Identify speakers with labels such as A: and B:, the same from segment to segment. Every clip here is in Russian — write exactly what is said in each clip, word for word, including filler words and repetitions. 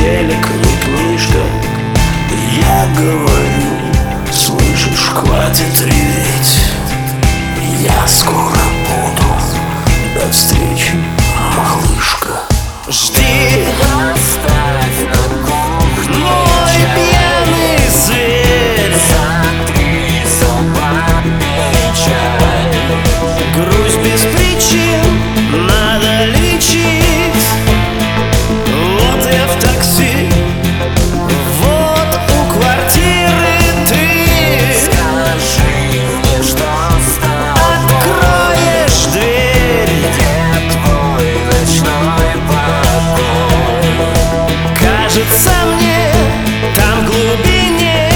A: телек, ни книжка. Я говорю, слышишь, хватит реветь. Я скоро буду, до встречи, малышка. Жди,
B: Оставь на кухне
A: мой пьяный зверь.
B: Затри зубами чай.
A: Грусть без причин надо лечить. Вот я в такси, вот у квартиры ты.
B: Скажи мне, что с тобой.
A: Откроешь дверь,
B: Где твой ночной покой?
A: кажется мне, там в глубине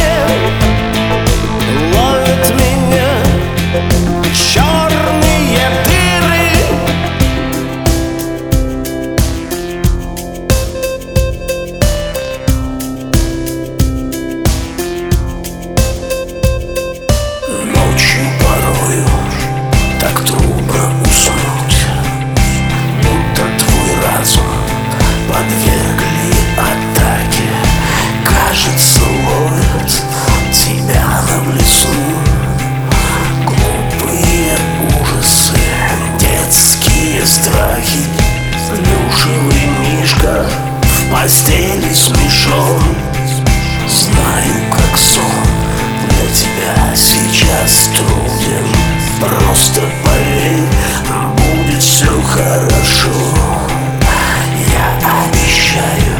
A: ловят меня черные дыры. Ночью порою так трудно уснуть, будто твой разум подвергли атаке. Кажется, ловят тебя на блесну. Глупые ужасы, детские страхи. Плюшевый мишка в постели смешон. Знаю, как сон для тебя сейчас труден. Просто поверь, будет все хорошо. Я обещаю.